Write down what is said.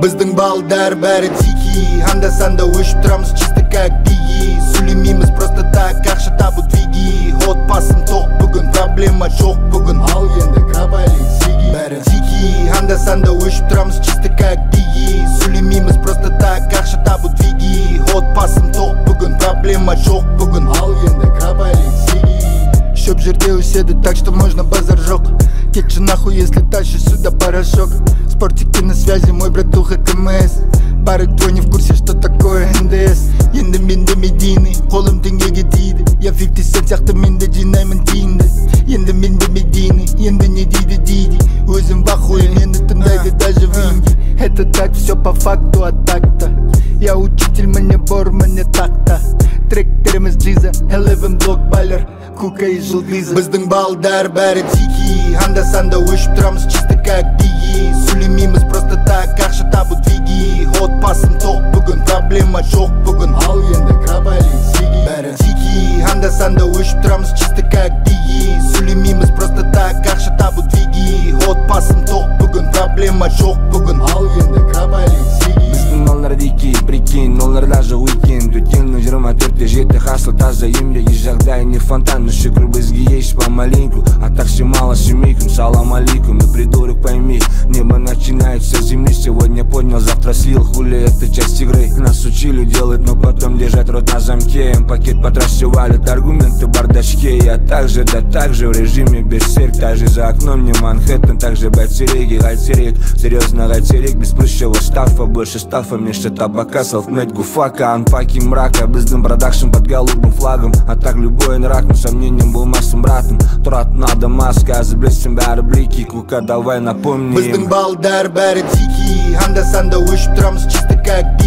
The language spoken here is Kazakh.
Біздің балдар бәрі тихий, анда-санда өшіп тұрамыз чисто как бигги. Сөйлемейміз просто так, ақша табу двиги. Отбасым тоқ бүгін, проблема жоқ бүгін. Ал енді кабалин сиги. Бәрі тихий, анда-санда өшіп тұрамыз чисто как бигги. Сөйлемейміз просто так, ақша табу двиги. Отбасым тоқ бүгін, проблема жоқ бүгін. Ал енді кабалин сиги. Шөп жерде өседі, так что можно базар жоқ. Кетші нахуй, если тащишь сюда порошок. Спортики на связи, мой братуха КМС. Бары твой не в курсе, что такое НДС. Енді менде медийный, қолым теңгеге тиді. Я 50 Cent сияқты менде жинаймын тиынды. Енді менде медийный, енді не дейді. Өзім в ахуе, мені тыңдайды даже в Индии. Это так, все по факту, а так-то я учитель, мне бор, мне так-то. Тректеріміз джиза, Eleven блок байлар, кука и жылдыза. Біздің балдар бәрі тихий, анда-санда өшіп тұрамыз чисто как бигги. Сөйлемейміз просто так, ақша табу двиги. Отбасым тоқ бүгін, проблема жоқ бүгін. Ал енді кабалин сиги. Бәрі тихий, анда-санда өшіп тұрамыз чисто как бигги. Сөйлемейміз просто так, ақша табу двиги. Отбасым тоқ бүгін, проблема жоқ бүгін. Ал енді кабалин сиги. Біздің олар дикий, прикинь, олар даже уикенд. Өткен 24-те жеті хасл таза емлеге жағдай не фонтан. Но шүкір бізге еш помаленьку, а так все мало семейкам. Салам алейкум, и придурок пойми, небо начинается с земли. Сегодня поднял, завтра слил, хули это часть игры. Нас учили делать, но потом держать рот на замке. Пакет по трассе валят, аргументы в бардачке. Я также, да также в режиме берсерк. Также за окном не Манхэттен, также байцереги, гайцерик. Серьезно гайцерик, без прыщего стафа. Больше стафа, меньше табака, селфмейд гуфака. Анпакинг мрака, біздің продакшн под голубым флагом. А так любой рак, но сомнением был массом братом. Турат надо маска, а заблестим бәрі блики. Кука, давай напомни. Біздің балдар бәрі тихий, анда-санда өшіп тұрамыз чисто как